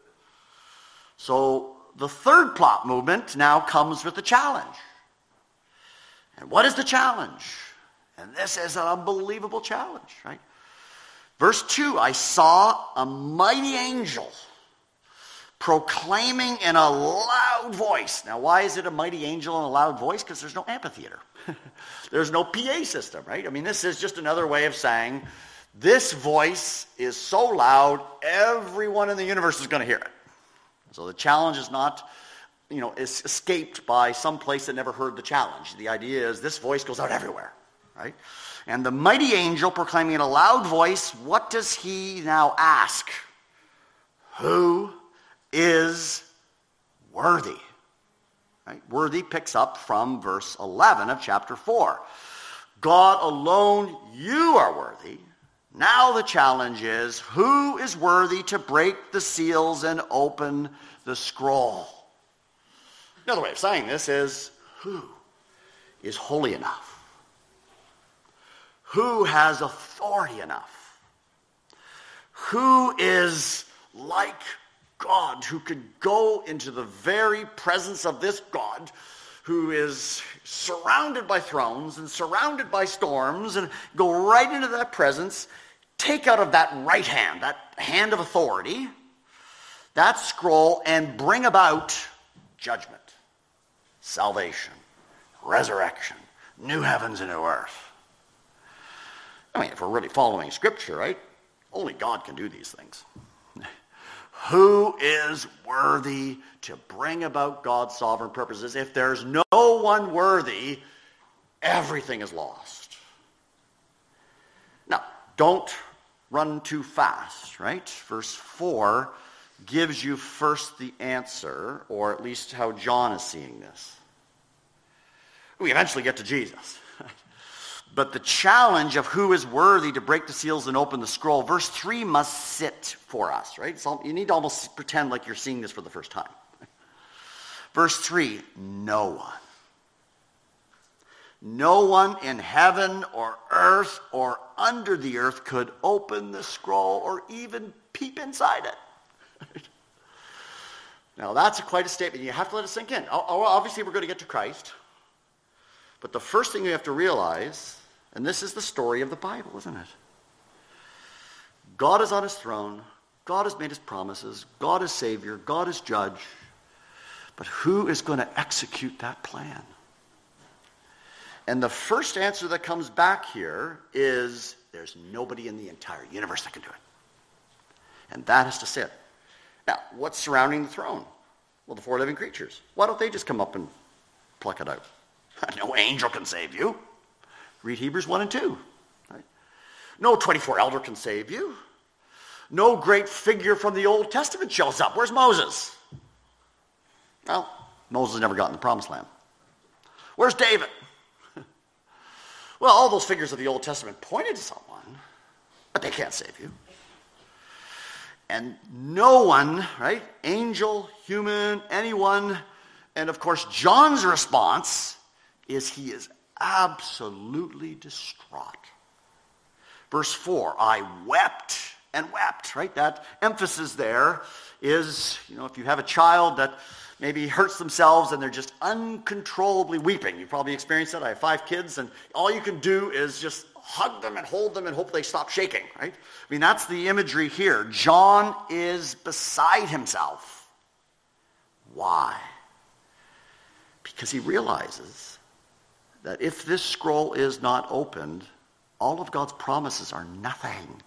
So the third plot movement now comes with the challenge. And what is the challenge? And this is an unbelievable challenge, right? Verse two, I saw a mighty angel proclaiming in a loud voice. Now, why is it a mighty angel in a loud voice? Because there's no amphitheater. There's no P A system, right? I mean, this is just another way of saying this voice is so loud, everyone in the universe is going to hear it. So the challenge is not, you know, is escaped by some place that never heard the challenge. The idea is this voice goes out everywhere, right? And the mighty angel proclaiming in a loud voice, what does he now ask? Who is worthy? Right? Worthy picks up from verse eleven of chapter four. God alone, you are worthy. Now the challenge is, who is worthy to break the seals and open the scroll? Another way of saying this is, who is holy enough? Who has authority enough? Who is like God, who could go into the very presence of this God who is surrounded by thrones and surrounded by storms, and go right into that presence, take out of that right hand, that hand of authority, that scroll, and bring about judgment, salvation, resurrection, new heavens and new earth. I mean, if we're really following Scripture, right? Only God can do these things. Who is worthy to bring about God's sovereign purposes? If there's no one worthy, everything is lost. Now, don't run too fast, right? Verse four gives you first the answer, or at least how John is seeing this. We eventually get to Jesus. But the challenge of who is worthy to break the seals and open the scroll, verse three must sit for us, right? So you need to almost pretend like you're seeing this for the first time. Verse three, no one. No one in heaven or earth or under the earth could open the scroll or even peep inside it. Now that's quite a statement. You have to let it sink in. Obviously we're going to get to Christ. But the first thing you have to realize, and this is the story of the Bible, isn't it? God is on his throne. God has made his promises. God is Savior. God is Judge. But who is going to execute that plan? And the first answer that comes back here is there's nobody in the entire universe that can do it. And that has to sit. Now, what's surrounding the throne? Well, the four living creatures. Why don't they just come up and pluck it out? No angel can save you. Read Hebrews one and two. Right? No twenty-four elder can save you. No great figure from the Old Testament shows up. Where's Moses? Well, Moses never got in the promised land. Where's David? Well, all those figures of the Old Testament pointed to someone, but they can't save you. And no one, right, angel, human, anyone, and of course John's response is he is absolutely distraught. Verse four, I wept and wept, right? That emphasis there is, you know, if you have a child that maybe hurts themselves and they're just uncontrollably weeping. You've probably experienced that. I have five kids, and all you can do is just hug them and hold them and hope they stop shaking, right? I mean, that's the imagery here. John is beside himself. Why? Because he realizes that if this scroll is not opened, all of God's promises are nothing.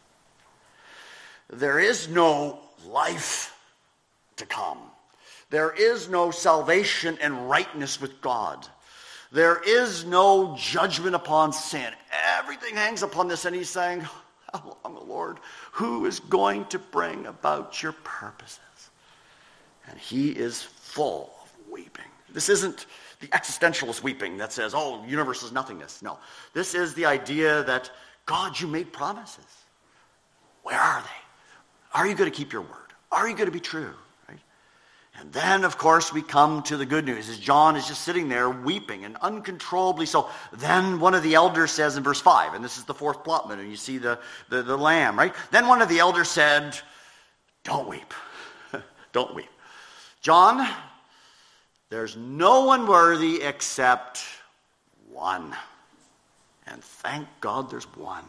There is no life to come. There is no salvation and rightness with God. There is no judgment upon sin. Everything hangs upon this, and he's saying, how long, Lord, who is going to bring about your purposes? And he is full of weeping. This isn't the existentialist weeping that says, oh, the universe is nothingness. No, this is the idea that, God, you made promises. Where are they? Are you going to keep your word? Are you going to be true? Right? And then, of course, we come to the good news, as John is just sitting there weeping and uncontrollably so. Then one of the elders says in verse five, and this is the fourth plotman, and you see the, the, the lamb, right? Then one of the elders said, don't weep. Don't weep. John, there's no one worthy except one. And thank God there's one.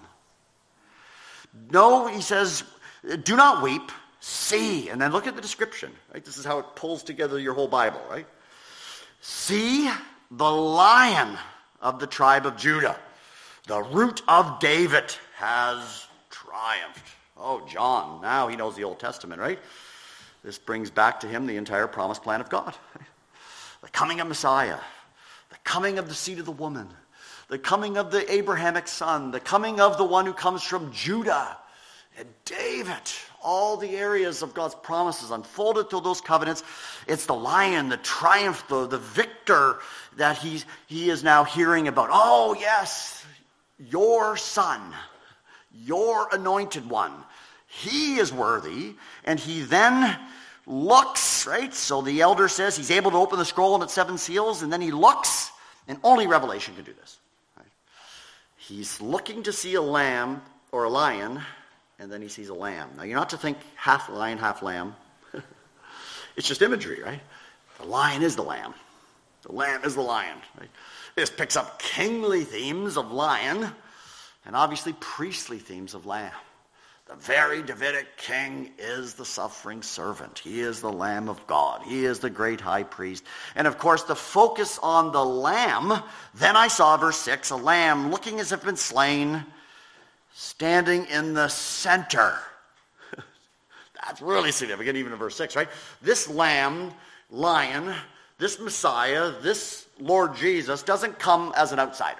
No, he says, do not weep, see. And then look at the description, right? This is how it pulls together your whole Bible, right? See the Lion of the tribe of Judah, the Root of David, has triumphed. Oh, John, now he knows the Old Testament, right? This brings back to him the entire promised plan of God. The coming of Messiah, the coming of the seed of the woman, the coming of the Abrahamic son, the coming of the one who comes from Judah and David. All the areas of God's promises unfolded through those covenants. It's the Lion, the triumph, the, the victor that he's, he is now hearing about. Oh, yes, your son, your anointed one. He is worthy, and he then looks, right? So the elder says he's able to open the scroll and its seven seals, and then he looks, and only Revelation can do this. Right? He's looking to see a lamb or a lion, and then he sees a lamb. Now, you're not to think half lion, half lamb. It's just imagery, right? The lion is the lamb. The lamb is the lion. Right? This picks up kingly themes of lion, and obviously priestly themes of lamb. The very Davidic king is the suffering servant. He is the Lamb of God. He is the great high priest. And of course, the focus on the lamb, then I saw, verse six, a lamb looking as if been slain, standing in the center. That's really significant, even in verse six, right? This lamb, lion, this Messiah, this Lord Jesus doesn't come as an outsider.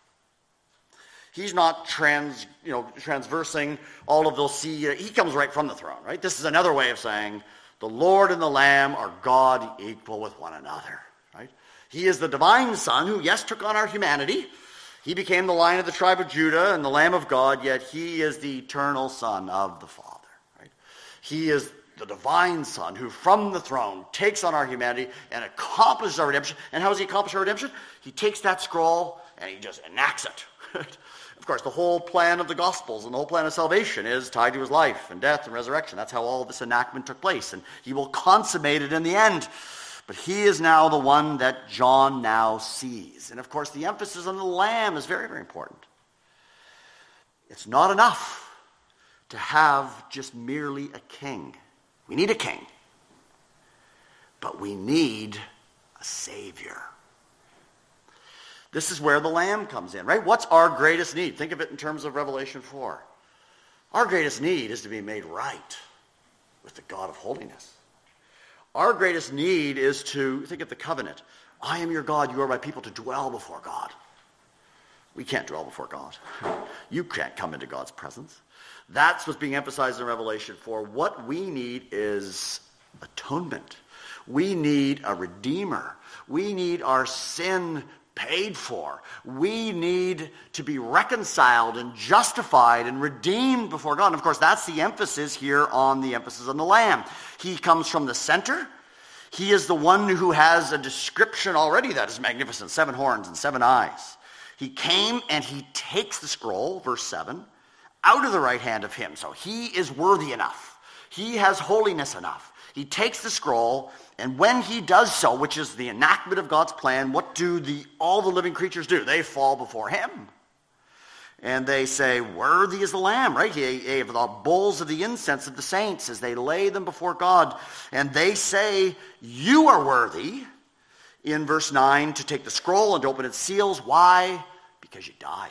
He's not trans, you know, transversing all of those sea. He comes right from the throne, right? This is another way of saying the Lord and the Lamb are God equal with one another, right? He is the divine Son who, yes, took on our humanity. He became the Lion of the tribe of Judah and the Lamb of God, yet he is the eternal Son of the Father, right? He is the divine Son who from the throne takes on our humanity and accomplishes our redemption. And how does he accomplish our redemption? He takes that scroll and he just enacts it, right? Of course, the whole plan of the Gospels and the whole plan of salvation is tied to his life and death and resurrection. That's how all this enactment took place, and he will consummate it in the end. But he is now the one that John now sees. And of course, the emphasis on the Lamb is very, very important. It's not enough to have just merely a king. We need a king. But we need a Savior. This is where the Lamb comes in, right? What's our greatest need? Think of it in terms of Revelation four. Our greatest need is to be made right with the God of holiness. Our greatest need is to, think of the covenant. I am your God, you are my people, to dwell before God. We can't dwell before God. You can't come into God's presence. That's what's being emphasized in Revelation four. What we need is atonement. We need a redeemer. We need our sin paid for. We need to be reconciled and justified and redeemed before God. And of course, that's the emphasis here on the emphasis on the Lamb. He comes from the center. He is the one who has a description already that is magnificent. Seven horns and seven eyes. He came and he takes the scroll, verse seven, out of the right hand of him. So he is worthy enough. He has holiness enough. He takes the scroll, and when he does so, which is the enactment of God's plan, what do the all the living creatures do? They fall before him. And they say, worthy is the Lamb, right? He gave the bowls of the incense of the saints as they lay them before God. And they say, you are worthy, in verse nine, to take the scroll and to open its seals. Why? Because you died.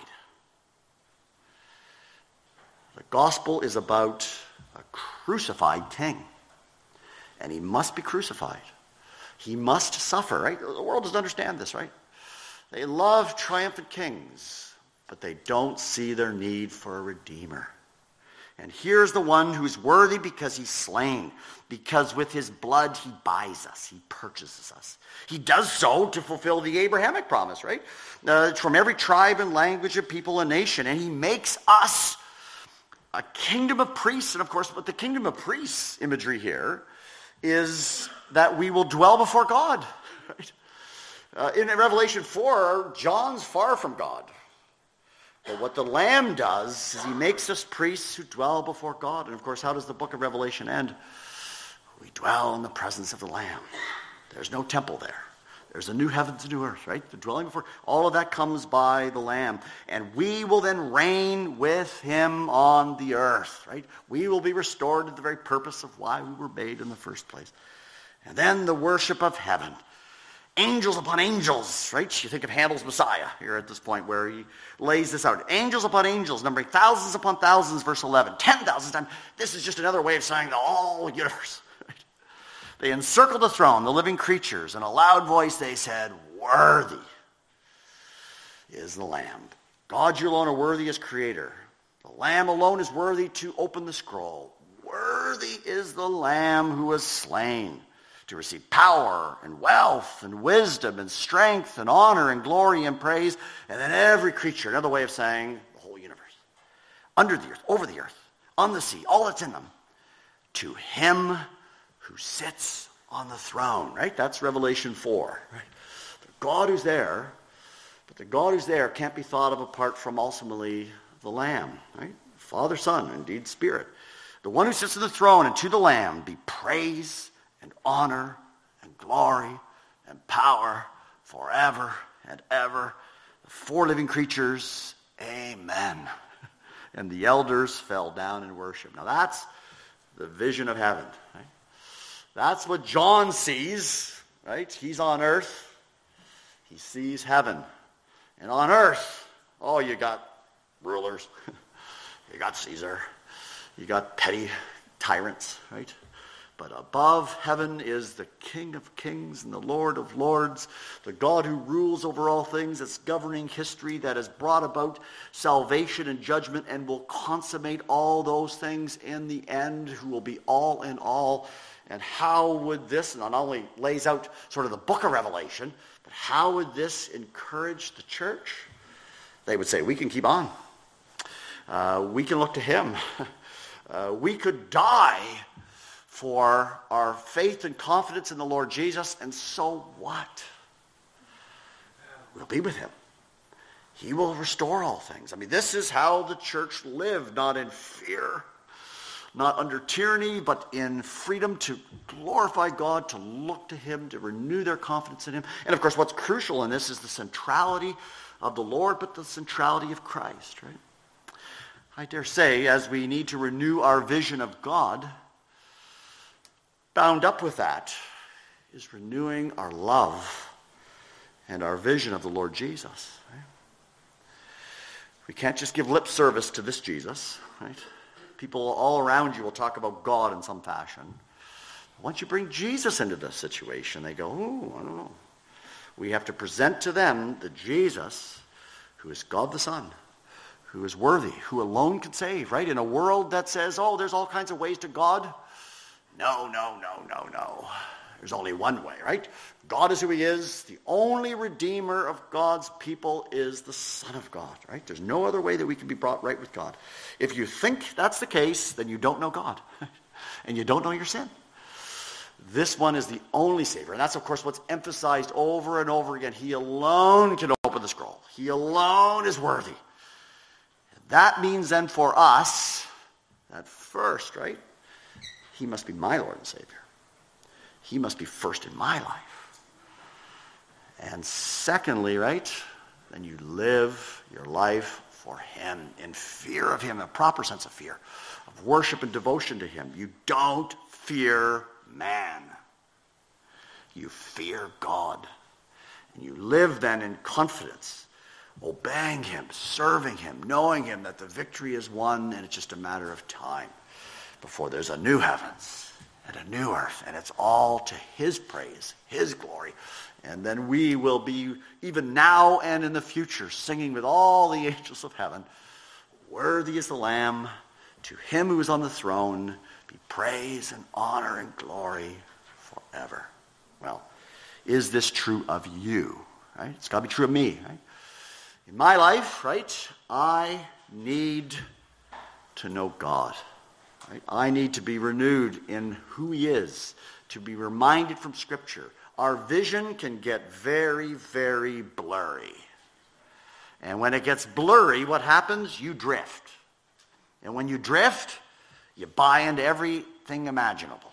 The gospel is about a crucified king. And he must be crucified. He must suffer, right? The world doesn't understand this, right? They love triumphant kings, but they don't see their need for a redeemer. And here's the one who's worthy because he's slain. Because with his blood he buys us. He purchases us. He does so to fulfill the Abrahamic promise, right? Uh, from every tribe and language of people and nation. And he makes us a kingdom of priests. And of course, what the kingdom of priests imagery here is that we will dwell before God. Right? Uh, in Revelation four, John's far from God. But what the Lamb does is he makes us priests who dwell before God. And of course, how does the book of Revelation end? We dwell in the presence of the Lamb. There's no temple there. There's a new heavens and new earth, right? The dwelling before, all of that comes by the Lamb. And we will then reign with him on the earth, right? We will be restored to the very purpose of why we were made in the first place. And then the worship of heaven. Angels upon angels, right? You think of Handel's Messiah here at this point where he lays this out. Angels upon angels, numbering thousands upon thousands, verse eleven. Ten thousand times. This is just another way of saying the whole universe. Right? They encircled the throne, the living creatures. In a loud voice they said, worthy is the Lamb. God, you alone are worthy as creator. The Lamb alone is worthy to open the scroll. Worthy is the Lamb who was slain to receive power and wealth and wisdom and strength and honor and glory and praise. And then every creature, another way of saying the whole universe, under the earth, over the earth, on the sea, all that's in them, to him who sits on the throne, right? That's Revelation four. Right? The God who's there, but the God who's there can't be thought of apart from ultimately the Lamb, right? Father, Son, indeed Spirit. The one who sits on the throne, and to the Lamb be praise and honor and glory and power forever and ever. The four living creatures, amen. And the elders fell down in worship. Now that's the vision of heaven. Right? That's what John sees. Right? He's on earth. He sees heaven. And on earth, oh, you got rulers. You got Caesar. You got petty tyrants, right? But above heaven is the King of kings and the Lord of lords, the God who rules over all things, that's governing history, that has brought about salvation and judgment and will consummate all those things in the end, who will be all in all. And how would this, and not only lays out sort of the book of Revelation, but how would this encourage the church? They would say, we can keep on. Uh, we can look to him. Uh, we could die for our faith and confidence in the Lord Jesus, and so what? We'll be with him. He will restore all things. I mean, this is how the church lived, not in fear, not under tyranny, but in freedom to glorify God, to look to him, to renew their confidence in him. And of course, what's crucial in this is the centrality of the Lord, but the centrality of Christ, right? I dare say, as we need to renew our vision of God, bound up with that is renewing our love and our vision of the Lord Jesus. Right? We can't just give lip service to this Jesus. Right? People all around you will talk about God in some fashion. Once you bring Jesus into the situation, they go, oh, I don't know. We have to present to them the Jesus who is God the Son, who is worthy, who alone can save, right? In a world that says, oh, there's all kinds of ways to God. No, no, no, no, no. There's only one way, right? God is who he is. The only redeemer of God's people is the Son of God, right? There's no other way that we can be brought right with God. If you think that's the case, then you don't know God. And you don't know your sin. This one is the only Savior. And that's, of course, what's emphasized over and over again. He alone can open the scroll. He alone is worthy. That means then for us, that first, right? He must be my Lord and Savior. He must be first in my life. And secondly, right? Then you live your life for him, in fear of him, a proper sense of fear, of worship and devotion to him. You don't fear man. You fear God. And you live then in confidence, obeying him, serving him, knowing him that the victory is won and it's just a matter of time before there's a new heavens and a new earth, and it's all to his praise, his glory. And then we will be, even now and in the future, singing with all the angels of heaven, worthy is the Lamb, to him who is on the throne, be praise and honor and glory forever. Well, is this true of you? Right? It's got to be true of me. Right? In my life, right, I need to know God. Right? I need to be renewed in who he is, to be reminded from Scripture. Our vision can get very, very blurry. And when it gets blurry, what happens? You drift. And when you drift, you buy into everything imaginable.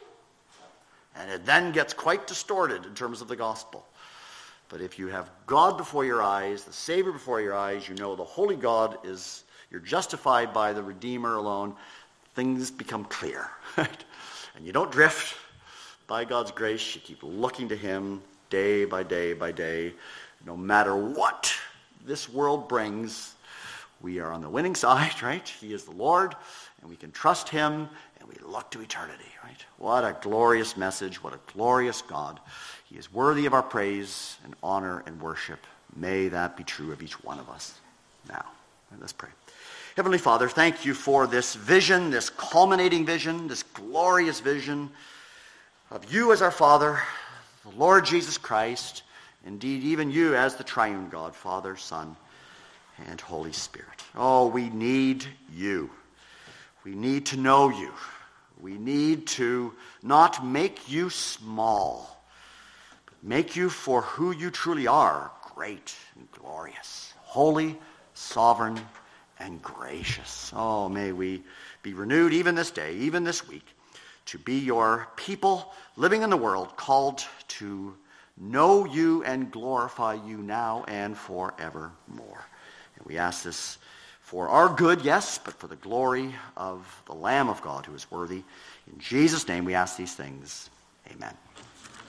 And it then gets quite distorted in terms of the gospel. But if you have God before your eyes, the Savior before your eyes, you know the Holy God is, you're justified by the Redeemer alone, things become clear. Right? And you don't drift. By God's grace, you keep looking to him day by day by day. No matter what this world brings, we are on the winning side, right? He is the Lord, and we can trust him, and we look to eternity, right? What a glorious message. What a glorious God. He is worthy of our praise and honor and worship. May that be true of each one of us. Now, let's pray. Heavenly Father, thank you for this vision, this culminating vision, this glorious vision of you as our Father, the Lord Jesus Christ, indeed even you as the triune God, Father, Son, and Holy Spirit. Oh, we need you. We need to know you. We need to not make you small, but make you for who you truly are, great and glorious, holy, sovereign, and gracious. Oh, may we be renewed even this day, even this week, to be your people living in the world, called to know you and glorify you now and forevermore. And we ask this for our good, yes, but for the glory of the Lamb of God who is worthy. In Jesus' name we ask these things. Amen.